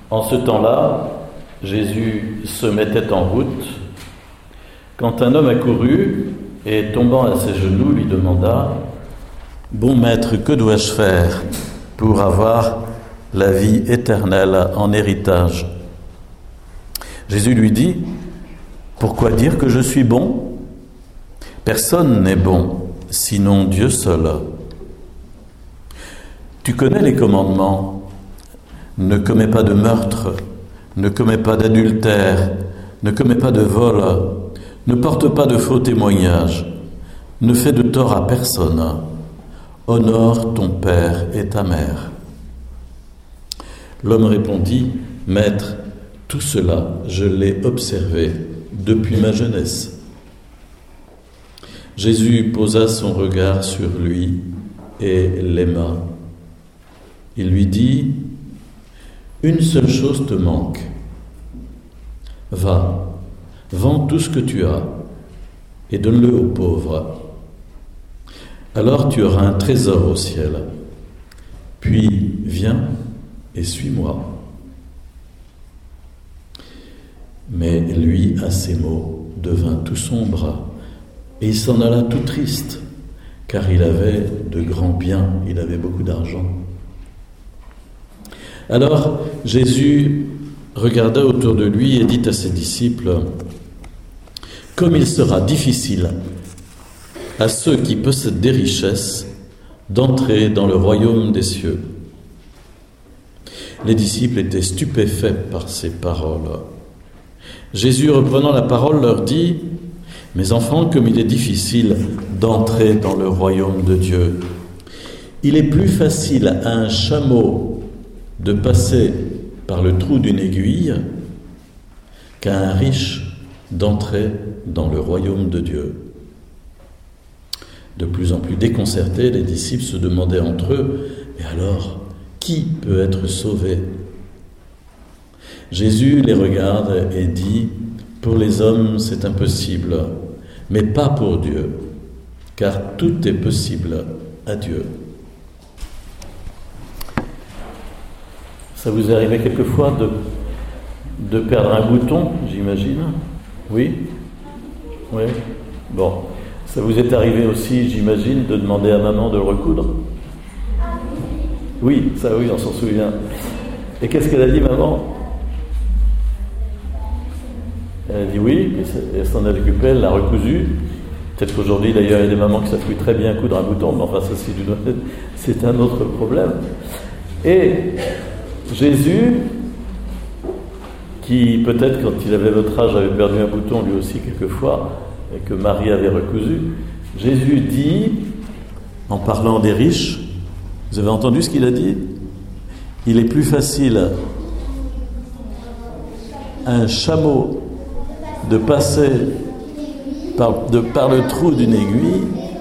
En ce temps-là, Jésus se mettait en route, quand un homme accourut et, tombant à ses genoux, lui demanda « Bon maître, que dois-je faire pour avoir la vie éternelle en héritage ?» Jésus lui dit « Pourquoi dire que je suis bon ? Personne n'est bon, sinon Dieu seul. Tu connais les commandements. Ne commets pas de meurtre, ne commets pas d'adultère, ne commets pas de vol, ne porte pas de faux témoignages, ne fais de tort à personne, honore ton père et ta mère. » L'homme répondit, « Maître, tout cela, je l'ai observé depuis ma jeunesse. » Jésus posa son regard sur lui et l'aima. Il lui dit, « Une seule chose te manque. Va, vends tout ce que tu as et donne-le aux pauvres. Alors tu auras un trésor au ciel. Puis viens et suis-moi. » Mais lui, à ces mots, devint tout sombre, et il s'en alla tout triste, car il avait de grands biens, il avait beaucoup d'argent. Alors Jésus regarda autour de lui et dit à ses disciples, « Comme il sera difficile à ceux qui possèdent des richesses d'entrer dans le royaume des cieux. » Les disciples étaient stupéfaits par ces paroles. Jésus, reprenant la parole, leur dit, « Mes enfants, comme il est difficile d'entrer dans le royaume de Dieu, il est plus facile à un chameau de passer par le trou d'une aiguille qu'à un riche d'entrer dans le royaume de Dieu. » De plus en plus déconcertés, les disciples se demandaient entre eux, « Et alors, qui peut être sauvé ?» Jésus les regarde et dit, « Pour les hommes, c'est impossible, mais pas pour Dieu, car tout est possible à Dieu. » Ça vous est arrivé quelquefois de perdre un bouton, j'imagine ? Oui ? Oui ? Bon. Ça vous est arrivé aussi, j'imagine, de demander à maman de le recoudre ? Oui, ça oui, on s'en souvient. Et qu'est-ce qu'elle a dit, maman ? Elle a dit oui, et elle s'en a occupé, elle l'a recousu. Peut-être qu'aujourd'hui, d'ailleurs, il y a des mamans qui savent plus très bien coudre un bouton, mais enfin, ça, c'est un autre problème. Et Jésus, qui peut-être, quand il avait votre âge, avait perdu un bouton lui aussi quelquefois, et que Marie avait recousu, Jésus dit, en parlant des riches, vous avez entendu ce qu'il a dit ? Il est plus facile à un chameau de passer par le trou d'une aiguille.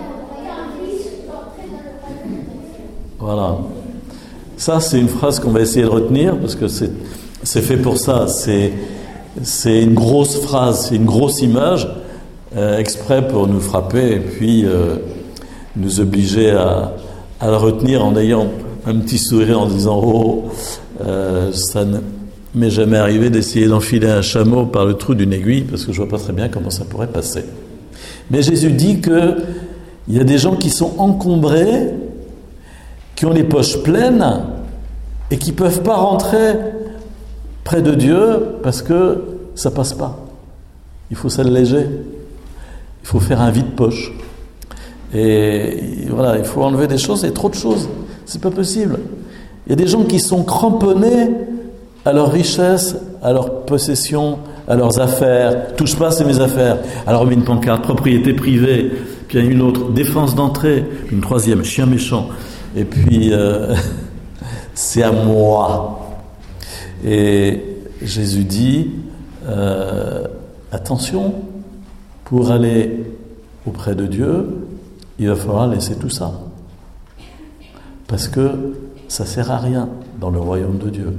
Voilà. Ça, c'est une phrase qu'on va essayer de retenir, parce que c'est fait pour ça. C'est une grosse phrase, c'est une grosse image, exprès pour nous frapper et puis nous obliger à la retenir en ayant un petit sourire en disant « Oh, ça ne m'est jamais arrivé d'essayer d'enfiler un chameau par le trou d'une aiguille parce que je vois pas très bien comment ça pourrait passer. » Mais Jésus dit qu'il y a des gens qui sont encombrés, qui ont les poches pleines et qui ne peuvent pas rentrer près de Dieu parce que ça ne passe pas. Il faut s'alléger. Il faut faire un vide-poche. Et voilà, il faut enlever des choses et trop de choses. C'est pas possible. Il y a des gens qui sont cramponnés à leur richesse, à leurs possessions, à leurs affaires. Touche pas, c'est mes affaires. Alors on met une pancarte, propriété privée, puis il y a une autre, défense d'entrée, une troisième, chien méchant. Et puis, c'est à moi. Et Jésus dit, attention, pour aller auprès de Dieu, il va falloir laisser tout ça. Parce que ça ne sert à rien dans le royaume de Dieu.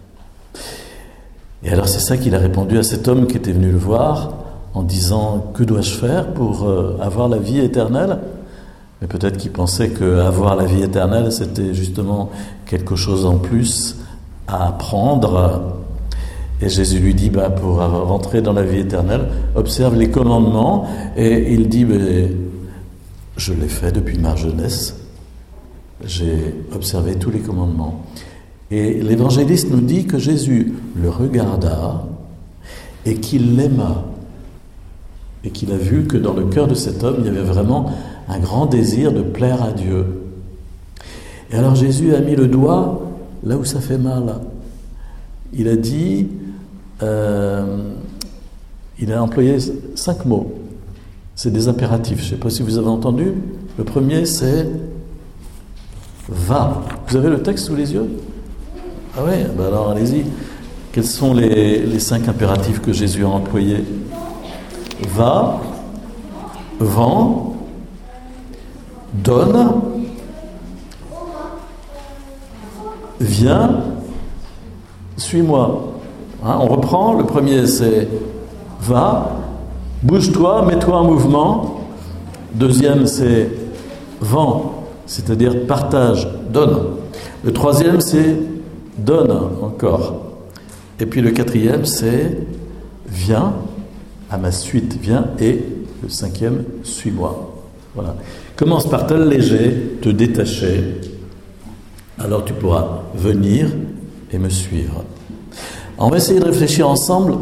Et alors c'est ça qu'il a répondu à cet homme qui était venu le voir en disant « Que dois-je faire pour avoir la vie éternelle ?» Mais peut-être qu'il pensait qu'avoir la vie éternelle, c'était justement quelque chose en plus à apprendre. Et Jésus lui dit, pour rentrer dans la vie éternelle, observe les commandements. Et il dit, je l'ai fait depuis ma jeunesse. J'ai observé tous les commandements. Et l'évangéliste nous dit que Jésus le regarda et qu'il l'aima. Et qu'il a vu que dans le cœur de cet homme, il y avait vraiment un grand désir de plaire à Dieu. Et alors Jésus a mis le doigt là où ça fait mal. Il a dit, il a employé 5 mots. C'est des impératifs. Je ne sais pas si vous avez entendu. Le premier, c'est va. Vous avez le texte sous les yeux? Ah oui, alors allez-y. Quels sont les 5 impératifs que Jésus a employés? Va, vends, donne, viens, suis-moi. On reprend. Le premier, c'est va, bouge-toi, mets-toi en mouvement. Deuxième, c'est vends, c'est-à-dire partage, donne. Le troisième, c'est donne encore. Et puis le quatrième, c'est viens à ma suite, viens. Et le cinquième, suis-moi. Voilà. Commence par t'alléger, te détacher. Alors tu pourras venir et me suivre. On va essayer de réfléchir ensemble.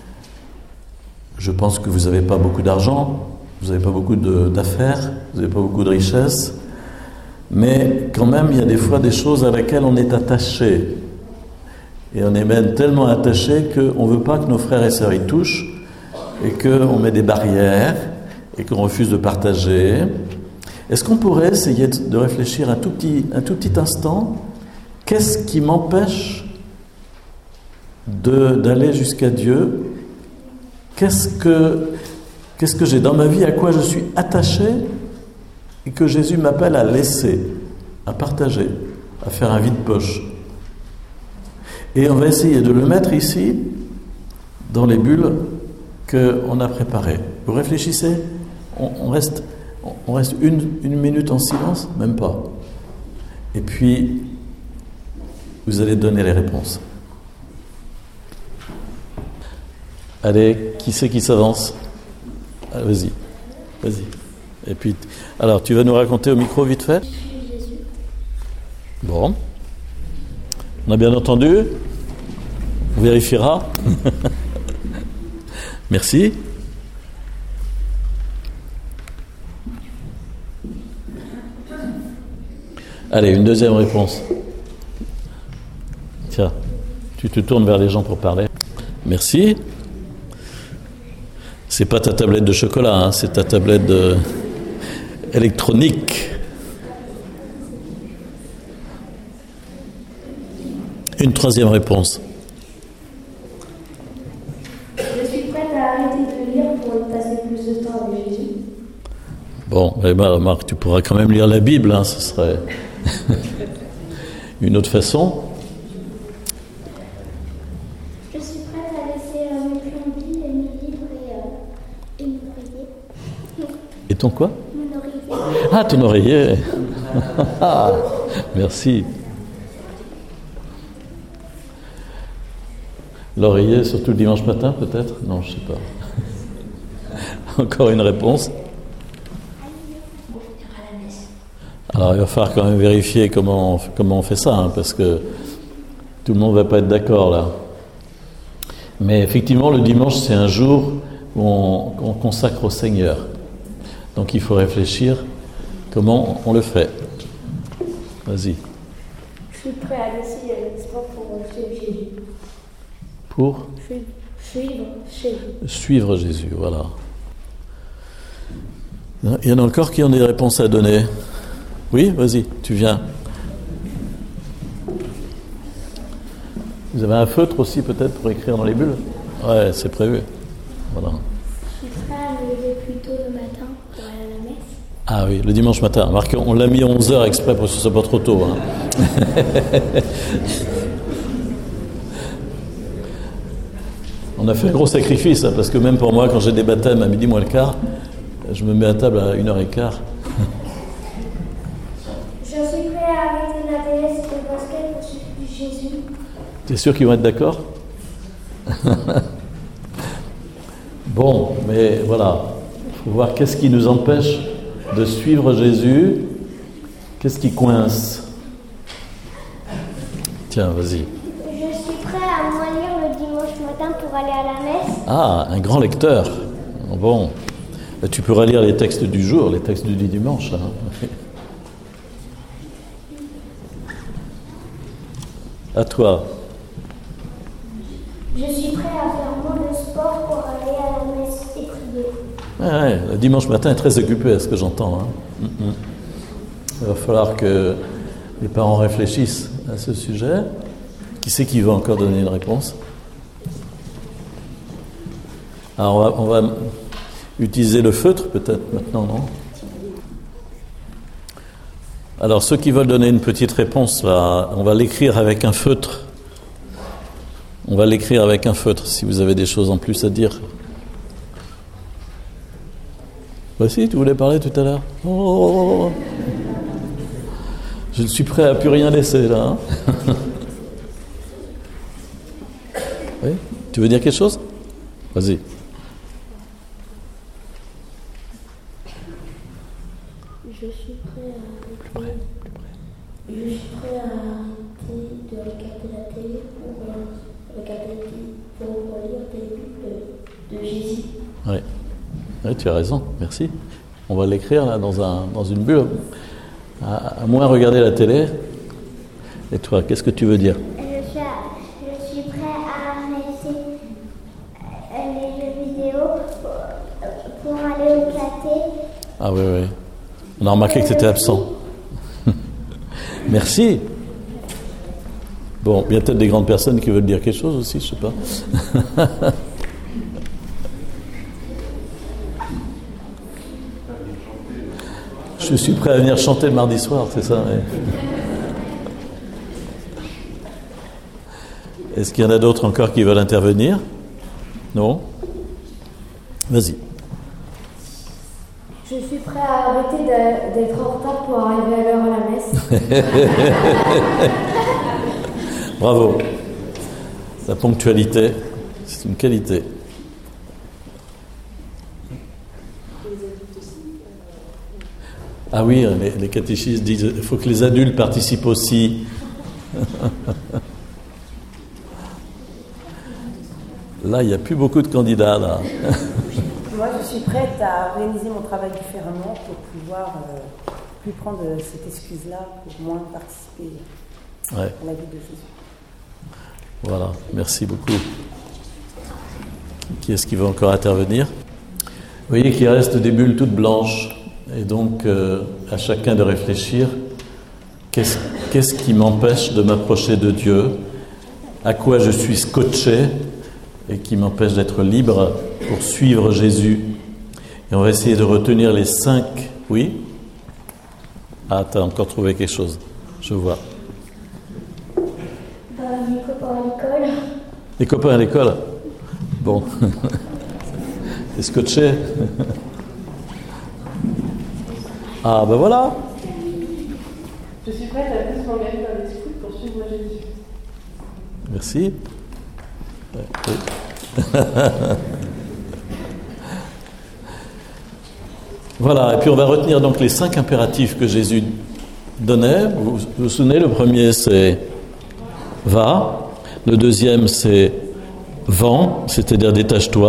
Je pense que vous n'avez pas beaucoup d'argent, vous n'avez pas beaucoup d'affaires, vous n'avez pas beaucoup de richesses, mais quand même, il y a des fois des choses à laquelle on est attaché. Et on est même tellement attaché qu'on ne veut pas que nos frères et sœurs y touchent, et qu'on met des barrières, et qu'on refuse de partager. Est-ce qu'on pourrait essayer de réfléchir un tout petit instant? Qu'est-ce qui m'empêche d'aller jusqu'à Dieu? Qu'est-ce que j'ai dans ma vie, à quoi je suis attaché et que Jésus m'appelle à laisser, à partager, à faire un vide-poche? Et on va essayer de le mettre ici, dans les bulles qu'on a préparées. Vous réfléchissez? On reste une minute en silence? Même pas. Et puis, vous allez donner les réponses. Allez, qui c'est qui s'avance? Ah, vas-y. Et puis, alors, tu vas nous raconter au micro vite fait? Je suis Jésus. Bon. On a bien entendu? On vérifiera. Merci. Allez, une deuxième réponse. Tiens, tu te tournes vers les gens pour parler. Merci. C'est pas ta tablette de chocolat, hein, c'est ta tablette électronique. Une troisième réponse. Je suis prête à arrêter de lire pour passer plus de temps avec Jésus. Bon, Marc, tu pourras quand même lire la Bible, hein, ce serait une autre façon. Je suis prête à laisser mes plombiers et mes livres et mon oreiller. Et ton quoi? Mon oreiller. Ah, ton oreiller. Merci. L'oreiller, surtout le dimanche matin, peut-être? Non, je ne sais pas. Encore une réponse? Alors, il va falloir quand même vérifier comment on fait ça, hein, parce que tout le monde ne va pas être d'accord, là. Mais effectivement, le dimanche, c'est un jour où on consacre au Seigneur. Donc, il faut réfléchir comment on le fait. Vas-y. Je suis prêt à laisser le sport pour suivre Jésus. Pour Suivre Jésus. Suivre Jésus, voilà. Il y en a encore qui ont des réponses à donner. Oui, vas-y, tu viens. Vous avez un feutre aussi peut-être pour écrire dans les bulles? Ouais, c'est prévu. Voilà. Je suis prêt à me lever plus tôt le matin pour aller à la messe. Ah oui, le dimanche matin. Remarque, on l'a mis à 11h exprès pour que ce soit pas trop tôt. Hein. On a fait un gros sacrifice, hein, parce que même pour moi, quand j'ai des baptêmes à midi moins le quart, je me mets à table à 1h15. Je suis prêt à arrêter la DS et le basket pour suivre Jésus. Tu es sûr qu'ils vont être d'accord? Bon, mais voilà, il faut voir qu'est-ce qui nous empêche de suivre Jésus, qu'est-ce qui coince. Tiens, vas-y. Je suis prêt à moins lire le dimanche matin pour aller à la messe. Ah, un grand lecteur. Bon, tu pourras lire les textes du jour, les textes du dimanche. Hein. À toi. Je suis prêt à faire moins de sport pour aller à la messe et prier. Ouais, le dimanche matin est très occupé, à ce que j'entends. Hein. Il va falloir que les parents réfléchissent à ce sujet. Qui c'est qui va encore donner une réponse? Alors on va utiliser le feutre peut-être maintenant, non? Alors ceux qui veulent donner une petite réponse, là, on va l'écrire avec un feutre. On va l'écrire avec un feutre, si vous avez des choses en plus à dire. Voici, tu voulais parler tout à l'heure. Oh. Je suis prêt à plus rien laisser, là. Hein. Oui, tu veux dire quelque chose? Vas-y. Je suis prêt à arrêter de regarder la télé pour lire des livres de Jésus. Oui. Oui, tu as raison, merci. On va l'écrire là dans une bulle. À moins regarder la télé. Et toi, qu'est-ce que tu veux dire? Je suis prêt à arrêter les jeux vidéo pour aller au café. Ah oui, oui. On a remarqué que tu étais absent. Merci. Bon, il y a peut-être des grandes personnes qui veulent dire quelque chose aussi, je sais pas. Je suis prêt à venir chanter le mardi soir, c'est ça, ouais. Est-ce qu'il y en a d'autres encore qui veulent intervenir? Non? Vas-y. Je suis prêt à arrêter d'être en retard pour arriver à l'heure à la messe. Bravo. La ponctualité, c'est une qualité. Ah oui, les catéchistes disent qu'il faut que les adultes participent aussi. Là, il n'y a plus beaucoup de candidats, là. Moi, je suis prête à organiser mon travail différemment pour pouvoir plus prendre cette excuse-là pour moins participer à la vie de Jésus. Voilà, merci beaucoup. Qui est-ce qui veut encore intervenir? Vous voyez qu'il reste des bulles toutes blanches. Et donc, à chacun de réfléchir, qu'est-ce qui m'empêche de m'approcher de Dieu? À quoi je suis scotché et qui m'empêche d'être libre pour suivre Jésus? Et on va essayer de retenir les 5... Oui? Ah, tu as encore trouvé quelque chose. Je vois. Mes copains à l'école. Les copains à l'école? Bon. T'es scotché? Ah, ben voilà. Je suis prête à plus m'engager dans les scouts pour suivre Jésus. Merci. Oui. Voilà, et puis on va retenir donc les 5 impératifs que Jésus donnait. Vous vous souvenez, le premier c'est « va », le deuxième c'est « vends », c'est-à-dire « détache-toi »,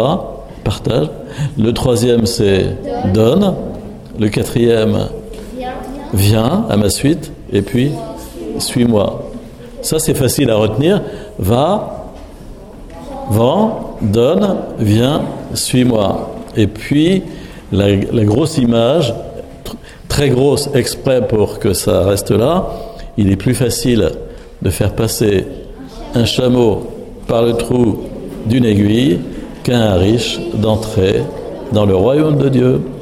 partage. Le troisième c'est « donne ». Le quatrième, viens à ma suite, et puis suis-moi. Ça, c'est facile à retenir. Va, vends, donne, viens, suis-moi. Et puis, la grosse image, très grosse exprès pour que ça reste là, il est plus facile de faire passer un chameau par le trou d'une aiguille qu'un riche d'entrer dans le royaume de Dieu.